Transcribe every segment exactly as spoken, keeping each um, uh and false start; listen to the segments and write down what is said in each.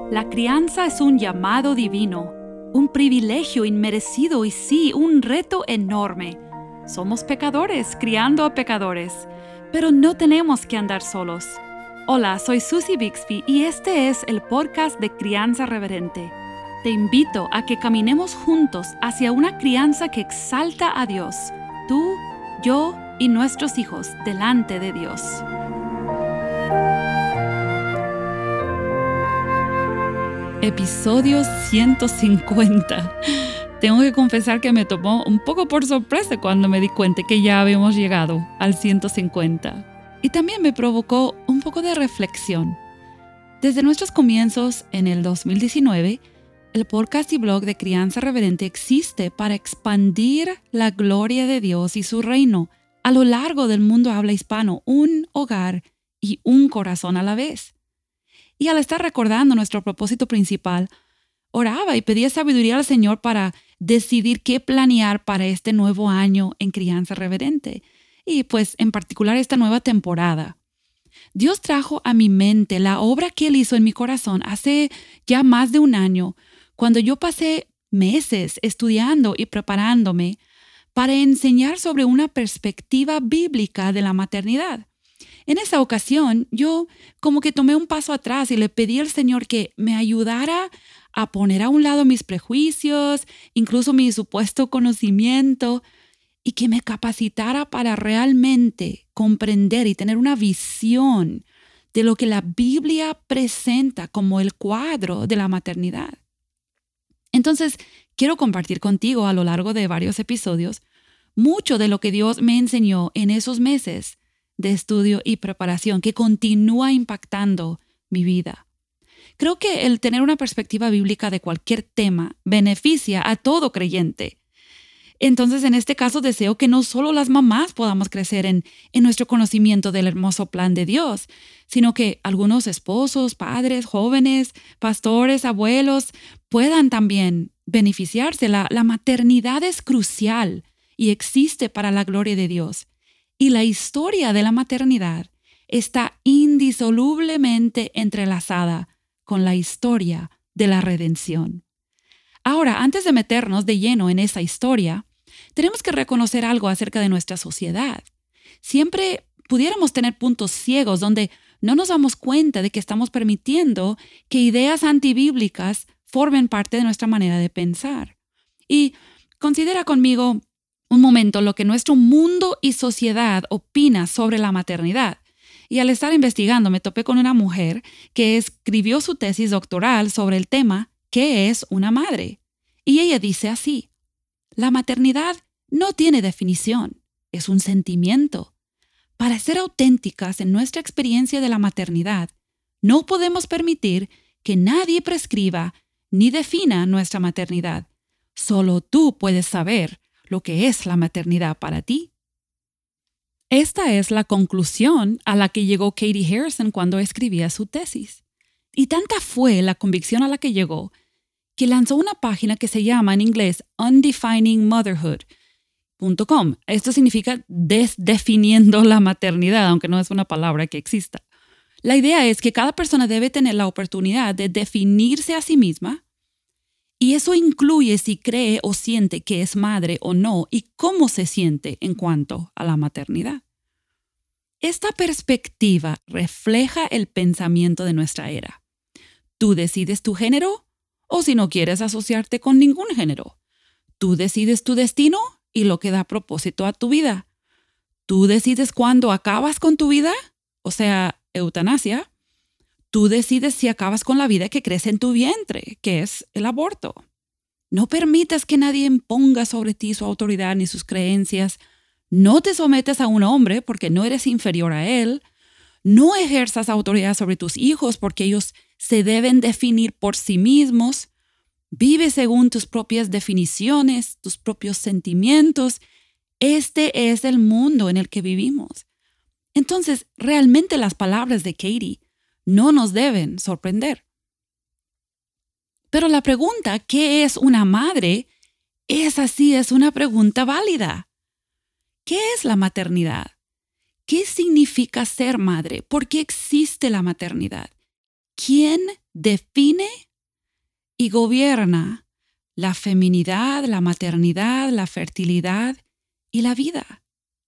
La crianza es un llamado divino, un privilegio inmerecido y sí, un reto enorme. Somos pecadores criando a pecadores, pero no tenemos que andar solos. Hola, soy Susie Bixby y este es el podcast de Crianza Reverente. Te invito a que caminemos juntos hacia una crianza que exalta a Dios, tú, yo y nuestros hijos delante de Dios. Episodio ciento cincuenta. Tengo que confesar que me tomó un poco por sorpresa cuando me di cuenta que ya habíamos llegado al ciento cincuenta. Y también me provocó un poco de reflexión. Desde nuestros comienzos en el dos mil diecinueve, el podcast y blog de Crianza Reverente existe para expandir la gloria de Dios y su reino a lo largo del mundo habla hispano, un hogar y un corazón a la vez. Y al estar recordando nuestro propósito principal, oraba y pedía sabiduría al Señor para decidir qué planear para este nuevo año en Crianza Reverente y pues en particular esta nueva temporada. Dios trajo a mi mente la obra que Él hizo en mi corazón hace ya más de un año, cuando yo pasé meses estudiando y preparándome para enseñar sobre una perspectiva bíblica de la maternidad. En esa ocasión, yo como que tomé un paso atrás y le pedí al Señor que me ayudara a poner a un lado mis prejuicios, incluso mi supuesto conocimiento, y que me capacitara para realmente comprender y tener una visión de lo que la Biblia presenta como el cuadro de la maternidad. Entonces, quiero compartir contigo a lo largo de varios episodios mucho de lo que Dios me enseñó en esos meses de estudio y preparación que continúa impactando mi vida. Creo que el tener una perspectiva bíblica de cualquier tema beneficia a todo creyente. Entonces, en este caso, deseo que no solo las mamás podamos crecer en, en nuestro conocimiento del hermoso plan de Dios, sino que algunos esposos, padres, jóvenes, pastores, abuelos puedan también beneficiarse. La, la maternidad es crucial y existe para la gloria de Dios. Y la historia de la maternidad está indisolublemente entrelazada con la historia de la redención. Ahora, antes de meternos de lleno en esa historia, tenemos que reconocer algo acerca de nuestra sociedad. Siempre pudiéramos tener puntos ciegos donde no nos damos cuenta de que estamos permitiendo que ideas antibíblicas formen parte de nuestra manera de pensar. Y considera conmigo un momento lo que nuestro mundo y sociedad opina sobre la maternidad. Y al estar investigando me topé con una mujer que escribió su tesis doctoral sobre el tema ¿qué es una madre? Y ella dice así: la maternidad no tiene definición, es un sentimiento. Para ser auténticas en nuestra experiencia de la maternidad, no podemos permitir que nadie prescriba ni defina nuestra maternidad. Solo tú puedes saber lo que es la maternidad para ti. Esta es la conclusión a la que llegó Katie Harrison cuando escribía su tesis. Y tanta fue la convicción a la que llegó que lanzó una página que se llama en inglés undefining motherhood punto com. Esto significa desdefiniendo la maternidad, aunque no es una palabra que exista. La idea es que cada persona debe tener la oportunidad de definirse a sí misma, y eso incluye si cree o siente que es madre o no y cómo se siente en cuanto a la maternidad. Esta perspectiva refleja el pensamiento de nuestra era. Tú decides tu género o si no quieres asociarte con ningún género. Tú decides tu destino y lo que da propósito a tu vida. Tú decides cuándo acabas con tu vida, o sea, eutanasia. Tú decides si acabas con la vida que crece en tu vientre, que es el aborto. No permitas que nadie imponga sobre ti su autoridad ni sus creencias. No te sometas a un hombre porque no eres inferior a él. No ejerzas autoridad sobre tus hijos porque ellos se deben definir por sí mismos. Vive según tus propias definiciones, tus propios sentimientos. Este es el mundo en el que vivimos. Entonces, realmente las palabras de Katie no nos deben sorprender. Pero la pregunta, ¿qué es una madre? Esa sí es una pregunta válida. ¿Qué es la maternidad? ¿Qué significa ser madre? ¿Por qué existe la maternidad? ¿Quién define y gobierna la feminidad, la maternidad, la fertilidad y la vida.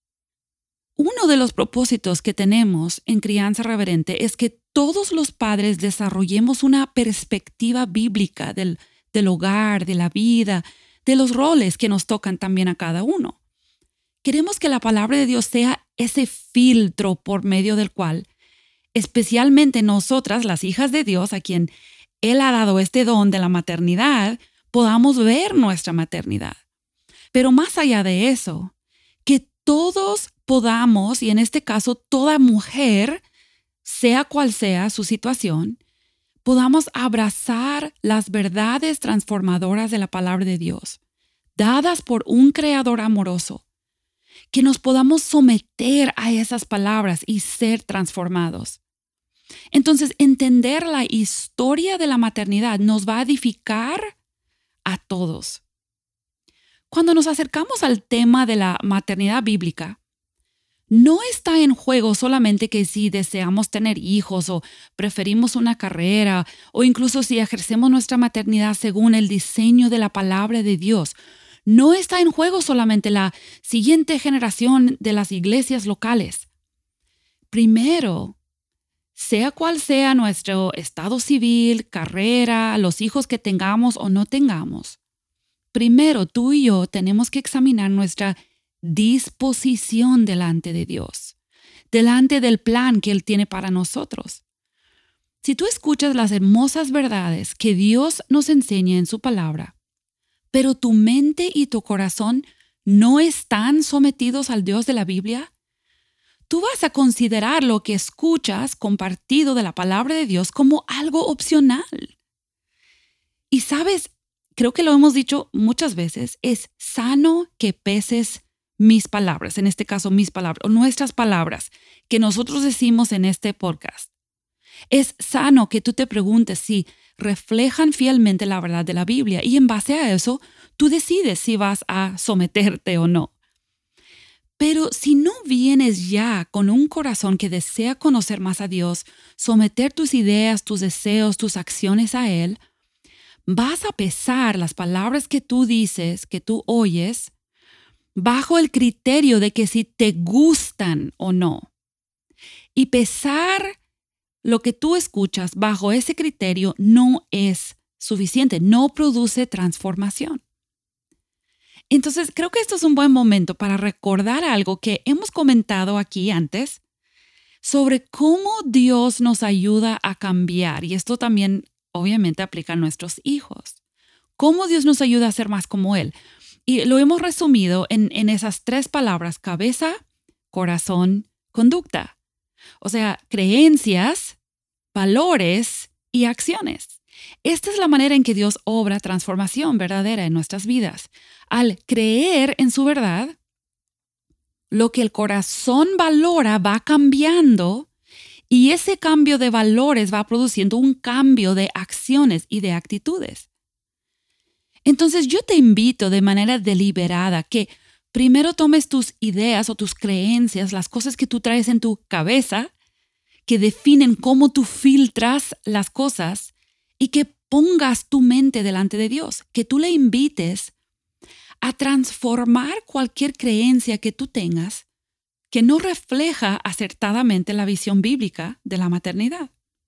Uno de los propósitos que tenemos en Crianza Reverente es que todos los padres desarrollemos una perspectiva bíblica del, del hogar, de la vida, de los roles que nos tocan también a cada uno. Queremos que la palabra de Dios sea ese filtro por medio del cual, especialmente nosotras, las hijas de Dios, a quien Él ha dado este don de la maternidad, podamos ver nuestra maternidad. Pero más allá de eso, que todos podamos, y en este caso toda mujer, sea cual sea su situación, podamos abrazar las verdades transformadoras de la palabra de Dios, dadas por un Creador amoroso, que nos podamos someter a esas palabras y ser transformados. Entonces, entender la historia de la maternidad nos va a edificar a todos. Cuando nos acercamos al tema de la maternidad bíblica, no está en juego solamente que si deseamos tener hijos o preferimos una carrera o incluso si ejercemos nuestra maternidad según el diseño de la palabra de Dios. No está en juego solamente la siguiente generación de las iglesias locales. Primero, sea cual sea nuestro estado civil, carrera, los hijos que tengamos o no tengamos, primero tú y yo tenemos que examinar nuestra disposición delante de Dios, delante del plan que Él tiene para nosotros. Si tú escuchas las hermosas verdades que Dios nos enseña en su palabra, pero tu mente y tu corazón no están sometidos al Dios de la Biblia, tú vas a considerar lo que escuchas compartido de la palabra de Dios como algo opcional. Y sabes, creo que lo hemos dicho muchas veces, es sano que peses mis palabras, en este caso mis palabras, o nuestras palabras que nosotros decimos en este podcast. Es sano que tú te preguntes si reflejan fielmente la verdad de la Biblia y en base a eso tú decides si vas a someterte o no. Pero si no vienes ya con un corazón que desea conocer más a Dios, someter tus ideas, tus deseos, tus acciones a Él, vas a pesar las palabras que tú dices, que tú oyes, bajo el criterio de que si te gustan o no. Y pesar lo que tú escuchas bajo ese criterio no es suficiente, no produce transformación. Entonces, creo que esto es un buen momento para recordar algo que hemos comentado aquí antes sobre cómo Dios nos ayuda a cambiar. Y esto también obviamente aplica a nuestros hijos. Cómo Dios nos ayuda a ser más como Él. Y lo hemos resumido en, en esas tres palabras: cabeza, corazón, conducta. O sea, creencias, valores y acciones. Esta es la manera en que Dios obra transformación verdadera en nuestras vidas. Al creer en su verdad, lo que el corazón valora va cambiando y ese cambio de valores va produciendo un cambio de acciones y de actitudes. Entonces yo te invito de manera deliberada que primero tomes tus ideas o tus creencias, las cosas que tú traes en tu cabeza, que definen cómo tú filtras las cosas, y que pongas tu mente delante de Dios, que tú le invites a transformar cualquier creencia que tú tengas que no refleja acertadamente la visión bíblica de la maternidad.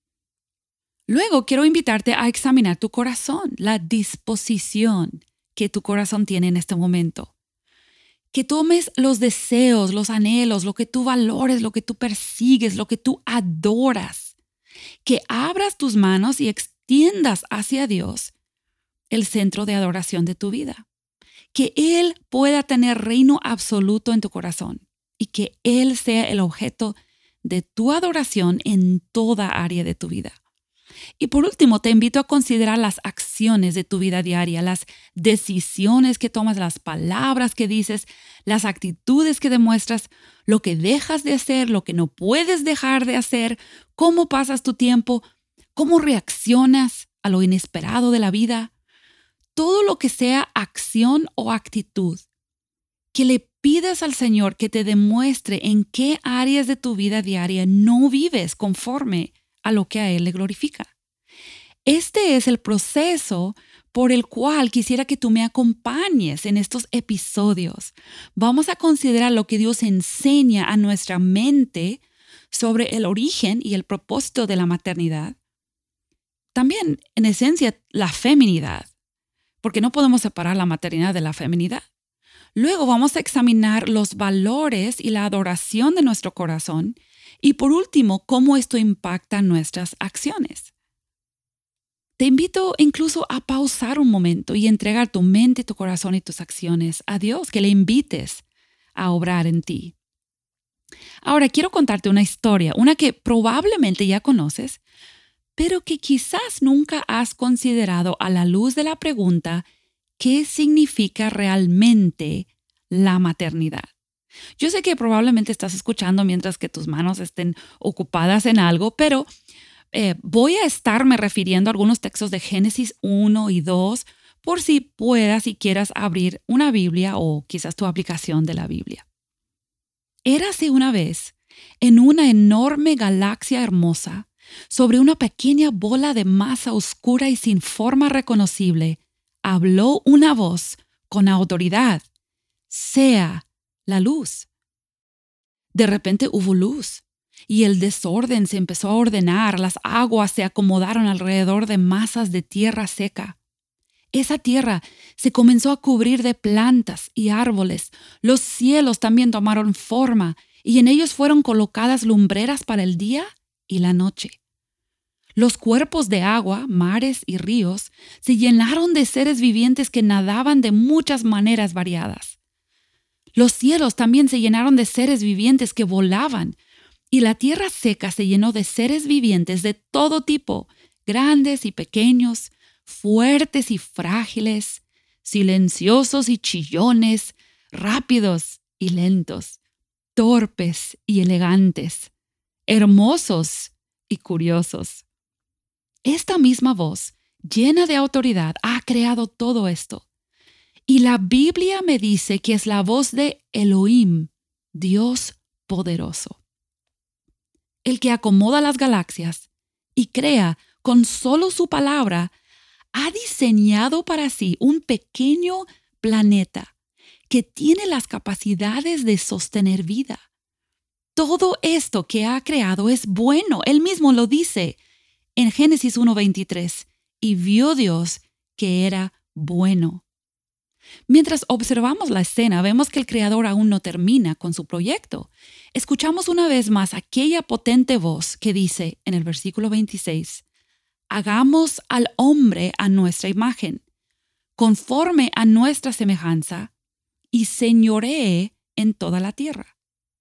Luego quiero invitarte a examinar tu corazón, la disposición que tu corazón tiene en este momento. Que tomes los deseos, los anhelos, lo que tú valores, lo que tú persigues, lo que tú adoras. Que abras tus manos y extiendas hacia Dios el centro de adoración de tu vida. Que Él pueda tener reino absoluto en tu corazón y que Él sea el objeto de tu adoración en toda área de tu vida. Y por último, te invito a considerar las acciones de tu vida diaria, las decisiones que tomas, las palabras que dices, las actitudes que demuestras, lo que dejas de hacer, lo que no puedes dejar de hacer, cómo pasas tu tiempo, cómo reaccionas a lo inesperado de la vida. Todo lo que sea acción o actitud, que le pidas al Señor que te demuestre en qué áreas de tu vida diaria no vives conforme a lo que a Él le glorifica. Este es el proceso por el cual quisiera que tú me acompañes en estos episodios. Vamos a considerar lo que Dios enseña a nuestra mente sobre el origen y el propósito de la maternidad. También, en esencia, la feminidad, porque no podemos separar la maternidad de la feminidad. Luego vamos a examinar los valores y la adoración de nuestro corazón. Y por último, cómo esto impacta nuestras acciones. Te invito incluso a pausar un momento y entregar tu mente, tu corazón y tus acciones a Dios, que le invites a obrar en ti. Ahora quiero contarte una historia, una que probablemente ya conoces, pero que quizás nunca has considerado a la luz de la pregunta ¿qué significa realmente la maternidad? Yo sé que probablemente estás escuchando mientras que tus manos estén ocupadas en algo, pero eh, voy a estarme refiriendo a algunos textos de Génesis uno y dos por si puedas y quieras abrir una Biblia o quizás tu aplicación de la Biblia. Érase una vez, en una enorme galaxia hermosa, sobre una pequeña bola de masa oscura y sin forma reconocible, habló una voz con autoridad: sea la luz. De repente hubo luz y el desorden se empezó a ordenar. Las aguas se acomodaron alrededor de masas de tierra seca. Esa tierra se comenzó a cubrir de plantas y árboles. Los cielos también tomaron forma y en ellos fueron colocadas lumbreras para el día y la noche. Los cuerpos de agua, mares y ríos se llenaron de seres vivientes que nadaban de muchas maneras variadas. Los cielos también se llenaron de seres vivientes que volaban, y la tierra seca se llenó de seres vivientes de todo tipo, grandes y pequeños, fuertes y frágiles, silenciosos y chillones, rápidos y lentos, torpes y elegantes, hermosos y curiosos. Esta misma voz, llena de autoridad, ha creado todo esto. Y la Biblia me dice que es la voz de Elohim, Dios poderoso. El que acomoda las galaxias y crea con solo su palabra, ha diseñado para sí un pequeño planeta que tiene las capacidades de sostener vida. Todo esto que ha creado es bueno. Él mismo lo dice en Génesis uno veintitrés. Y vio Dios que era bueno. Mientras observamos la escena, vemos que el Creador aún no termina con su proyecto. Escuchamos una vez más aquella potente voz que dice en el versículo veintiséis, hagamos al hombre a nuestra imagen, conforme a nuestra semejanza, y señoree en toda la tierra.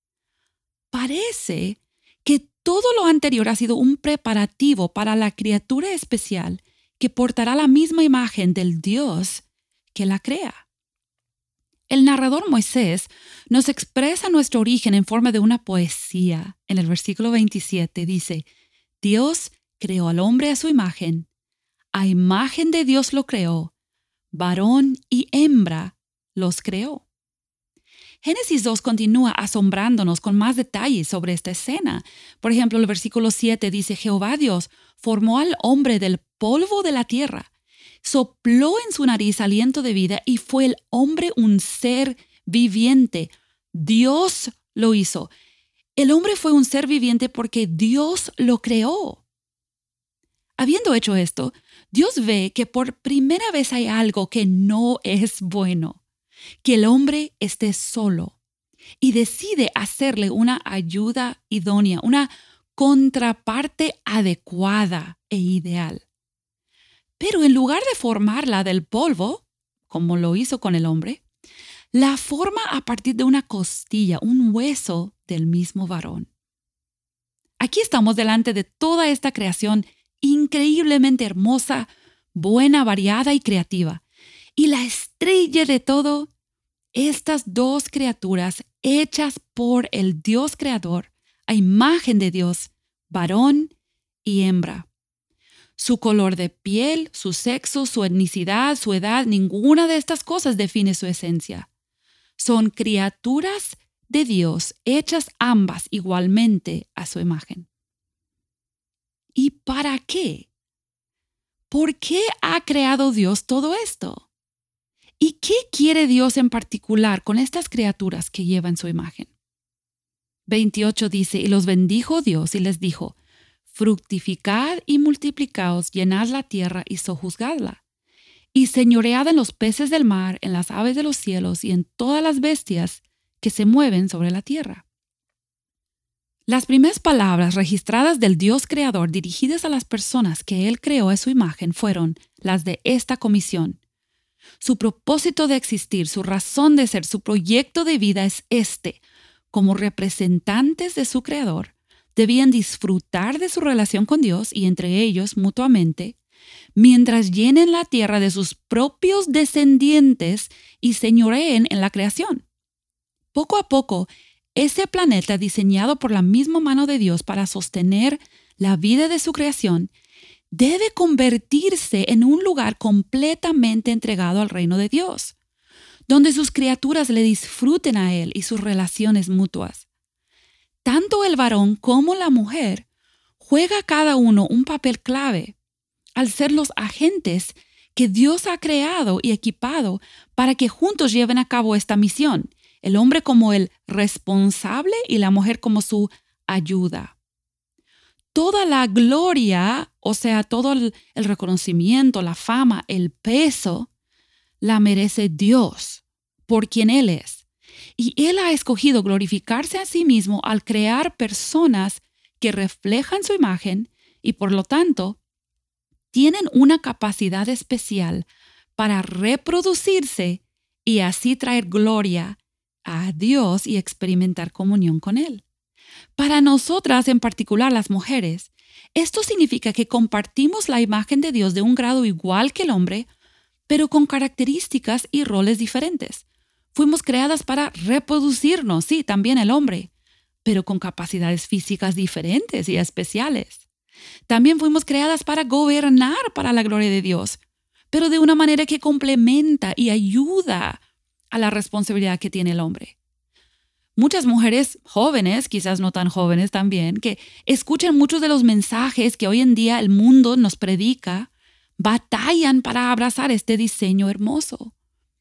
Parece que todo lo anterior ha sido un preparativo para la criatura especial que portará la misma imagen del Dios que la crea. El narrador Moisés nos expresa nuestro origen en forma de una poesía. En el versículo veintisiete dice, Dios creó al hombre a su imagen, a imagen de Dios lo creó, varón y hembra los creó. Génesis dos continúa asombrándonos con más detalles sobre esta escena. Por ejemplo, el versículo siete dice, Jehová Dios formó al hombre del polvo de la tierra, sopló en su nariz aliento de vida y fue el hombre un ser viviente. Dios lo hizo. El hombre fue un ser viviente porque Dios lo creó. Habiendo hecho esto, Dios ve que por primera vez hay algo que no es bueno. Que el hombre esté solo y decide hacerle una ayuda idónea, una contraparte adecuada e ideal. Pero en lugar de formarla del polvo, como lo hizo con el hombre, la forma a partir de una costilla, un hueso del mismo varón. Aquí estamos delante de toda esta creación increíblemente hermosa, buena, variada y creativa. Y la estrella de todo, estas dos criaturas hechas por el Dios creador, a imagen de Dios, varón y hembra. Su color de piel, su sexo, su etnicidad, su edad, ninguna de estas cosas define su esencia. Son criaturas de Dios, hechas ambas igualmente a su imagen. ¿Y para qué? ¿por qué ha creado Dios todo esto? ¿Y qué quiere Dios en particular con estas criaturas que llevan su imagen? veintiocho dice, y los bendijo Dios y les dijo, fructificad y multiplicaos, llenad la tierra y sojuzgadla, y señoread en los peces del mar, en las aves de los cielos y en todas las bestias que se mueven sobre la tierra. Las primeras palabras registradas del Dios creador dirigidas a las personas que Él creó a su imagen fueron las de esta comisión. Su propósito de existir, su razón de ser, su proyecto de vida es este. Como representantes de su creador, debían disfrutar de su relación con Dios y entre ellos mutuamente, mientras llenen la tierra de sus propios descendientes y señoreen en la creación. Poco a poco, ese planeta diseñado por la misma mano de Dios para sostener la vida de su creación debe convertirse en un lugar completamente entregado al reino de Dios, donde sus criaturas le disfruten a Él y sus relaciones mutuas. Tanto el varón como la mujer juega cada uno un papel clave al ser los agentes que Dios ha creado y equipado para que juntos lleven a cabo esta misión, el hombre como el responsable y la mujer como su ayuda. Toda la gloria, o sea, todo el, el reconocimiento, la fama, el peso, la merece Dios, por quien Él es. Y Él ha escogido glorificarse a sí mismo al crear personas que reflejan su imagen y, por lo tanto, tienen una capacidad especial para reproducirse y así traer gloria a Dios y experimentar comunión con Él. Para nosotras, en particular las mujeres, esto significa que compartimos la imagen de Dios de un grado igual que el hombre, pero con características y roles diferentes. Fuimos creadas para reproducirnos, sí, también el hombre, pero con capacidades físicas diferentes y especiales. También fuimos creadas para gobernar para la gloria de Dios, pero de una manera que complementa y ayuda a la responsabilidad que tiene el hombre. Muchas mujeres jóvenes, quizás no tan jóvenes también, que escuchan muchos de los mensajes que hoy en día el mundo nos predica, batallan para abrazar este diseño hermoso.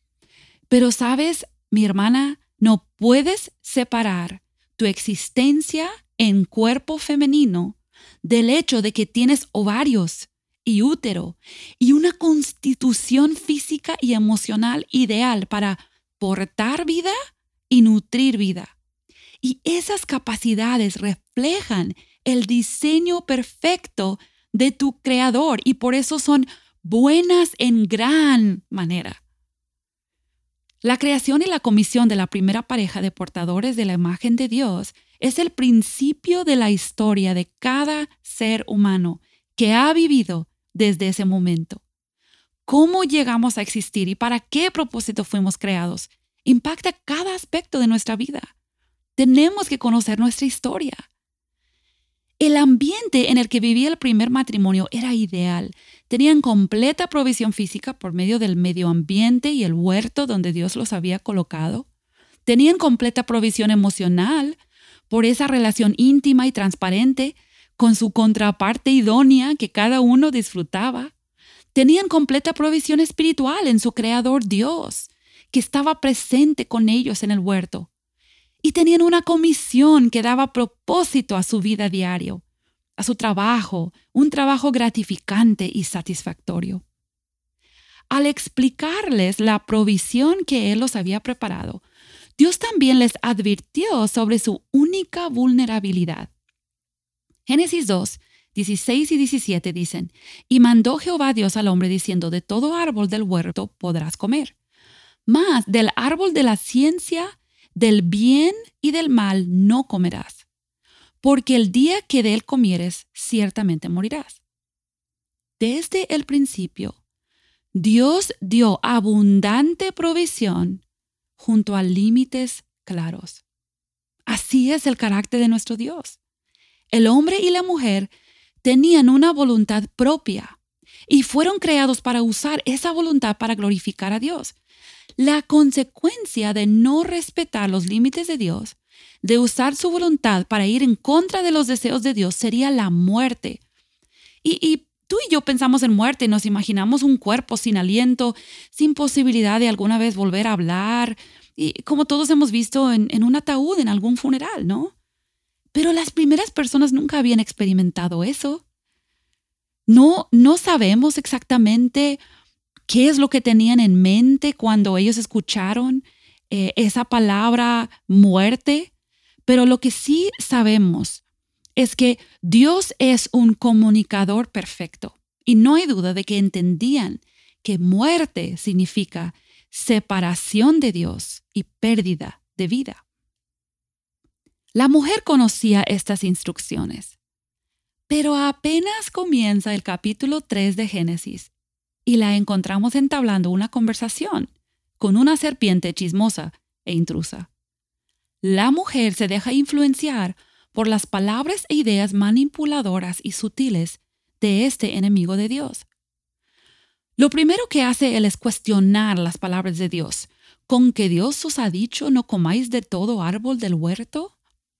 Pero sabes, mi hermana, no puedes separar tu existencia en cuerpo femenino del hecho de que tienes ovarios y útero y una constitución física y emocional ideal para portar vida y nutrir vida. Y esas capacidades reflejan el diseño perfecto de tu creador y por eso son buenas en gran manera. La creación y la comisión de la primera pareja de portadores de la imagen de Dios es el principio de la historia de cada ser humano que ha vivido desde ese momento. Cómo llegamos a existir y para qué propósito fuimos creados impacta cada aspecto de nuestra vida. Tenemos que conocer nuestra historia. El ambiente en el que vivía el primer matrimonio era ideal. Tenían completa provisión física por medio del medio ambiente y el huerto donde Dios los había colocado. Tenían completa provisión emocional por esa relación íntima y transparente con su contraparte idónea que cada uno disfrutaba. Tenían completa provisión espiritual en su creador Dios, que estaba presente con ellos en el huerto. Y tenían una comisión que daba propósito a su vida diario, a su trabajo, un trabajo gratificante y satisfactorio. Al explicarles la provisión que Él los había preparado, Dios también les advirtió sobre su única vulnerabilidad. Génesis dos, dieciséis y diecisiete dicen, «Y mandó Jehová Dios al hombre diciendo, de todo árbol del huerto podrás comer, mas del árbol de la ciencia del bien y del mal no comerás, porque el día que de él comieres, ciertamente morirás». Desde el principio, Dios dio abundante provisión junto a límites claros. Así es el carácter de nuestro Dios. El hombre y la mujer tenían una voluntad propia y fueron creados para usar esa voluntad para glorificar a Dios. La consecuencia de no respetar los límites de Dios, de usar su voluntad para ir en contra de los deseos de Dios, sería la muerte. Y, y tú y yo pensamos en muerte y nos imaginamos un cuerpo sin aliento, sin posibilidad de alguna vez volver a hablar, y como todos hemos visto en, en un ataúd en algún funeral, ¿no? Pero las primeras personas nunca habían experimentado eso. No, no sabemos exactamente qué es lo que tenían en mente cuando ellos escucharon eh, esa palabra muerte, pero lo que sí sabemos es que Dios es un comunicador perfecto y no hay duda de que entendían que muerte significa separación de Dios y pérdida de vida. La mujer conocía estas instrucciones, pero apenas comienza el capítulo tres de Génesis y la encontramos entablando una conversación con una serpiente chismosa e intrusa. La mujer se deja influenciar por las palabras e ideas manipuladoras y sutiles de este enemigo de Dios. Lo primero que hace él es cuestionar las palabras de Dios. ¿Con que Dios os ha dicho no comáis de todo árbol del huerto?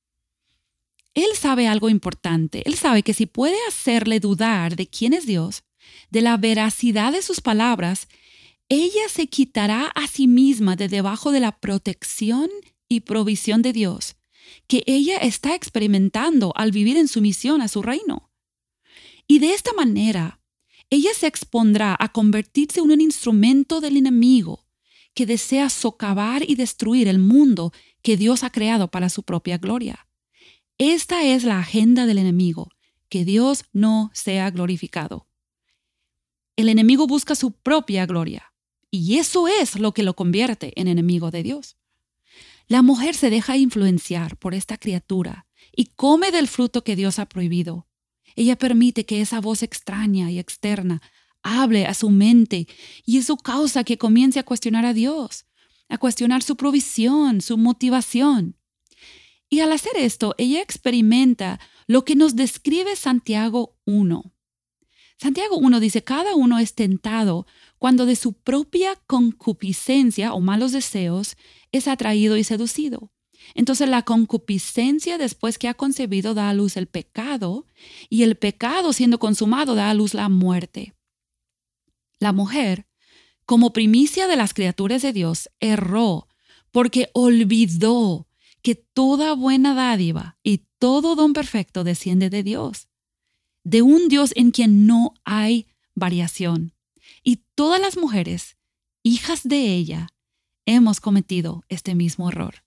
Él sabe algo importante. Él sabe que si puede hacerle dudar de quién es Dios, de la veracidad de sus palabras, ella se quitará a sí misma de debajo de la protección y provisión de Dios que ella está experimentando al vivir en sumisión a su reino. Y de esta manera, ella se expondrá a convertirse en un instrumento del enemigo que desea socavar y destruir el mundo que Dios ha creado para su propia gloria. Esta es la agenda del enemigo, que Dios no sea glorificado. El enemigo busca su propia gloria, y eso es lo que lo convierte en enemigo de Dios. La mujer se deja influenciar por esta criatura y come del fruto que Dios ha prohibido. Ella permite que esa voz extraña y externa hable a su mente y eso causa que comience a cuestionar a Dios, a cuestionar su provisión, su motivación. Y al hacer esto, ella experimenta lo que nos describe Santiago uno. Santiago uno dice, cada uno es tentado cuando de su propia concupiscencia o malos deseos es atraído y seducido. Entonces la concupiscencia después que ha concebido da a luz el pecado y el pecado siendo consumado da a luz la muerte. La mujer, como primicia de las criaturas de Dios, erró porque olvidó que toda buena dádiva y todo don perfecto desciende de Dios, de un Dios en quien no hay variación. Y todas las mujeres, hijas de ella, hemos cometido este mismo error.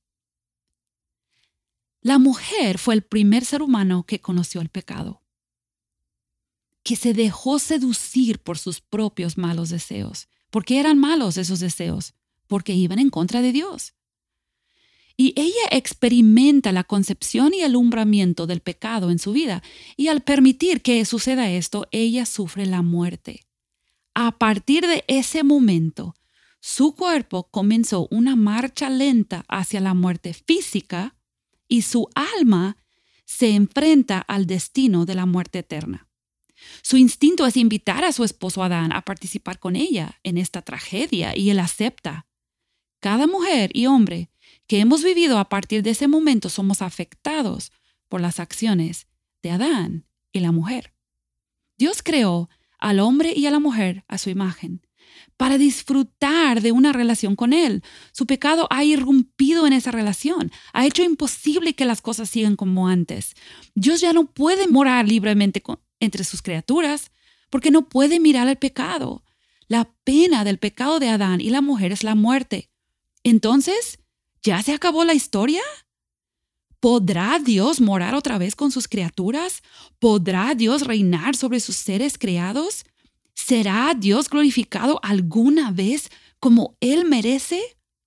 La mujer fue el primer ser humano que conoció el pecado, que se dejó seducir por sus propios malos deseos. ¿Por qué eran malos esos deseos? Porque iban en contra de Dios. Y ella experimenta la concepción y alumbramiento del pecado en su vida, y al permitir que suceda esto, ella sufre la muerte. A partir de ese momento, su cuerpo comenzó una marcha lenta hacia la muerte física y su alma se enfrenta al destino de la muerte eterna. Su instinto es invitar a su esposo Adán a participar con ella en esta tragedia y él acepta. Cada mujer y hombre que hemos vivido a partir de ese momento somos afectados por las acciones de Adán y la mujer. Dios creó al hombre y a la mujer a su imagen para disfrutar de una relación con Él. Su pecado ha irrumpido en esa relación, ha hecho imposible que las cosas sigan como antes. Dios ya no puede morar libremente con, entre sus criaturas porque no puede mirar el pecado. La pena del pecado de Adán y la mujer es la muerte. Entonces, ¿ya se acabó la historia? ¿Podrá Dios morar otra vez con sus criaturas? ¿Podrá Dios reinar sobre sus seres creados? ¿Será Dios glorificado alguna vez como Él merece?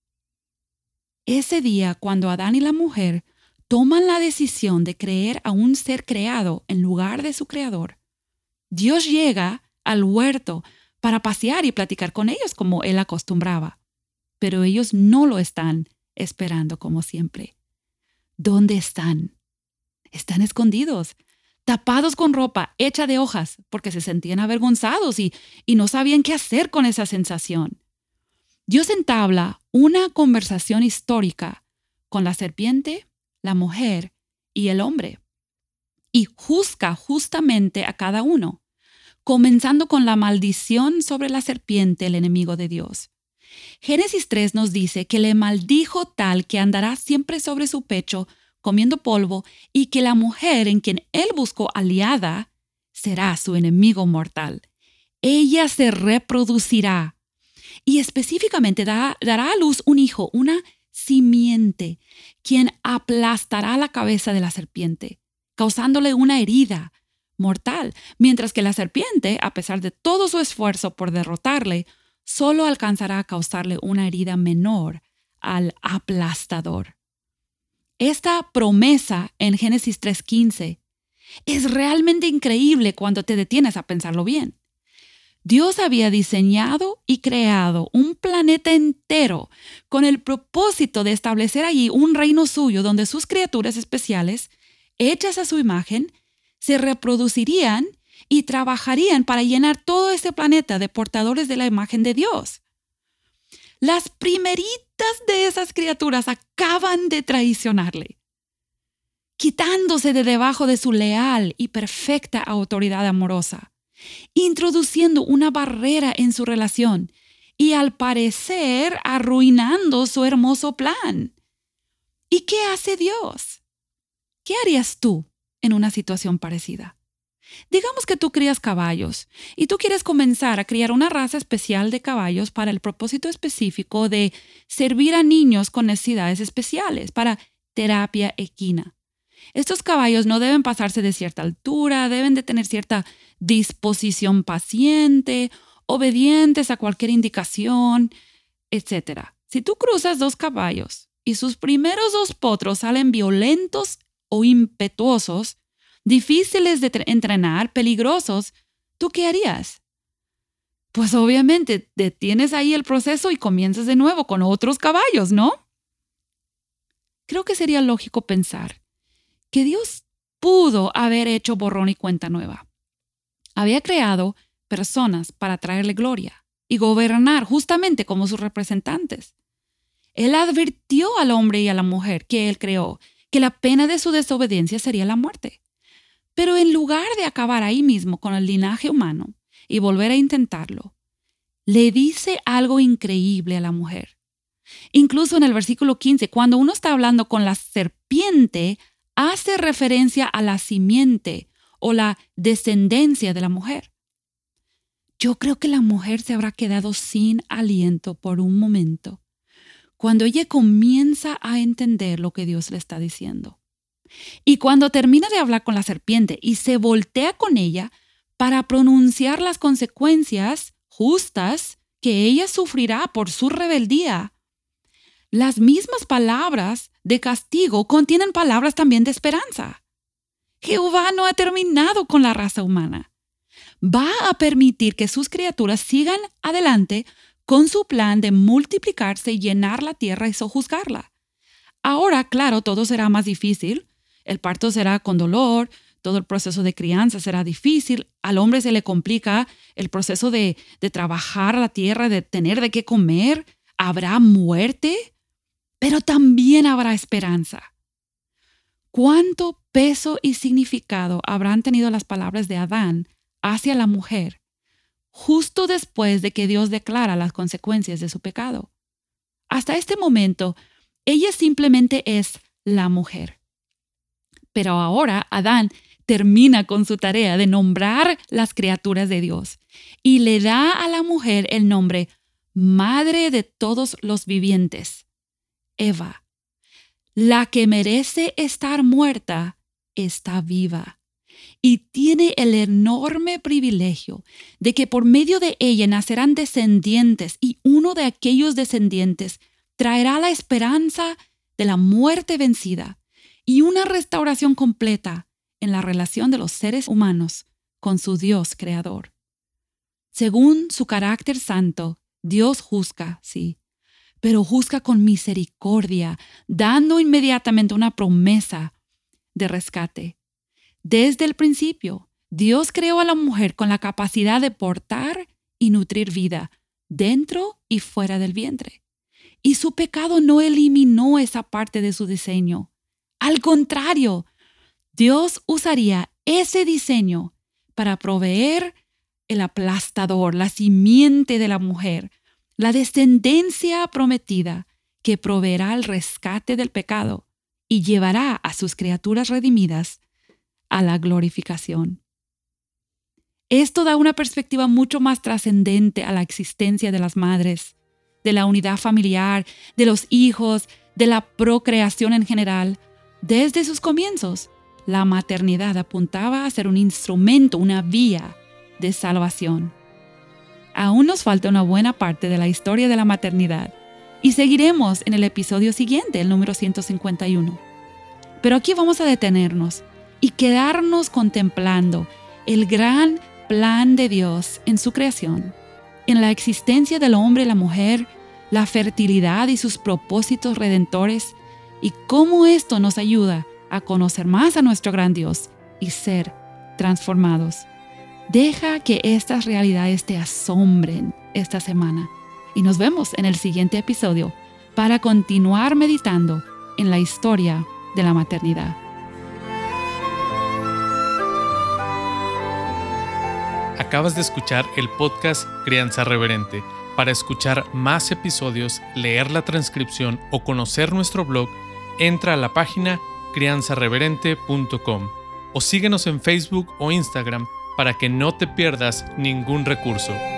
Ese día, cuando Adán y la mujer toman la decisión de creer a un ser creado en lugar de su creador, Dios llega al huerto para pasear y platicar con ellos como Él acostumbraba. Pero ellos no lo están esperando como siempre. ¿Dónde están? Están escondidos, tapados con ropa hecha de hojas porque se sentían avergonzados y, y no sabían qué hacer con esa sensación. Dios entabla una conversación histórica con la serpiente, la mujer y el hombre y juzga justamente a cada uno. comenzando con la maldición sobre la serpiente, el enemigo de Dios. Génesis tres nos dice que le maldijo tal que andará siempre sobre su pecho, comiendo polvo, y que la mujer en quien él buscó aliada será su enemigo mortal. Ella se reproducirá y específicamente da, dará a luz un hijo, una simiente, quien aplastará la cabeza de la serpiente, causándole una herida mortal, mientras que la serpiente, a pesar de todo su esfuerzo por derrotarle, solo alcanzará a causarle una herida menor al aplastador. Esta promesa en Génesis tres quince es realmente increíble cuando te detienes a pensarlo bien. Dios había diseñado y creado un planeta entero con el propósito de establecer allí un reino suyo donde sus criaturas especiales, hechas a su imagen, se reproducirían y trabajarían para llenar todo ese planeta de portadores de la imagen de Dios. Las primeritas de esas criaturas acaban de traicionarle, quitándose de debajo de su leal y perfecta autoridad amorosa, introduciendo una barrera en su relación y al parecer arruinando su hermoso plan. ¿Y qué hace Dios? ¿Qué harías tú en una situación parecida? Digamos que tú crías caballos y tú quieres comenzar a criar una raza especial de caballos para el propósito específico de servir a niños con necesidades especiales, para terapia equina. Estos caballos no deben pasarse de cierta altura, deben de tener cierta disposición paciente, obedientes a cualquier indicación, etcétera. Si tú cruzas dos caballos y sus primeros dos potros salen violentos o impetuosos, difíciles de entrenar, peligrosos, ¿tú qué harías? Pues obviamente detienes ahí el proceso y comienzas de nuevo con otros caballos, ¿no? Creo que sería lógico pensar que Dios pudo haber hecho borrón y cuenta nueva. Había creado personas para traerle gloria y gobernar justamente como sus representantes. Él advirtió al hombre y a la mujer que él creó que la pena de su desobediencia sería la muerte. Pero en lugar de acabar ahí mismo con el linaje humano y volver a intentarlo, le dice algo increíble a la mujer. Incluso en el versículo quince, cuando uno está hablando con la serpiente, hace referencia a la simiente o la descendencia de la mujer. Yo creo que la mujer se habrá quedado sin aliento por un momento cuando ella comienza a entender lo que Dios le está diciendo. Y cuando termina de hablar con la serpiente y se voltea con ella para pronunciar las consecuencias justas que ella sufrirá por su rebeldía, las mismas palabras de castigo contienen palabras también de esperanza. Jehová no ha terminado con la raza humana. Va a permitir que sus criaturas sigan adelante con su plan de multiplicarse y llenar la tierra y sojuzgarla. Ahora, claro, todo será más difícil. El parto será con dolor, todo el proceso de crianza será difícil. Al hombre se le complica el proceso de, de trabajar la tierra, de tener de qué comer. Habrá muerte, pero también habrá esperanza. ¿Cuánto peso y significado habrán tenido las palabras de Adán hacia la mujer justo después de que Dios declara las consecuencias de su pecado? Hasta este momento, ella simplemente es la mujer. Pero ahora Adán termina con su tarea de nombrar las criaturas de Dios y le da a la mujer el nombre Madre de todos los vivientes, Eva. La que merece estar muerta está viva y tiene el enorme privilegio de que por medio de ella nacerán descendientes y uno de aquellos descendientes traerá la esperanza de la muerte vencida y una restauración completa en la relación de los seres humanos con su Dios creador. Según su carácter santo, Dios juzga, sí, pero juzga con misericordia, dando inmediatamente una promesa de rescate. Desde el principio, Dios creó a la mujer con la capacidad de portar y nutrir vida dentro y fuera del vientre. Y su pecado no eliminó esa parte de su diseño. Al contrario, Dios usaría ese diseño para proveer el aplastador, la simiente de la mujer, la descendencia prometida que proveerá el rescate del pecado y llevará a sus criaturas redimidas a la glorificación. Esto da una perspectiva mucho más trascendente a la existencia de las madres, de la unidad familiar, de los hijos, de la procreación en general. Desde sus comienzos, la maternidad apuntaba a ser un instrumento, una vía de salvación. Aún nos falta una buena parte de la historia de la maternidad y seguiremos en el episodio siguiente, el número ciento cincuenta y uno. Pero aquí vamos a detenernos y quedarnos contemplando el gran plan de Dios en su creación, en la existencia del hombre y la mujer, la fertilidad y sus propósitos redentores, y cómo esto nos ayuda a conocer más a nuestro gran Dios y ser transformados. Deja que estas realidades te asombren esta semana y nos vemos en el siguiente episodio para continuar meditando en la historia de la maternidad. Acabas de escuchar el podcast Crianza Reverente. Para escuchar más episodios, leer la transcripción o conocer nuestro blog, entra a la página crianza reverente punto com o síguenos en Facebook o Instagram para que no te pierdas ningún recurso.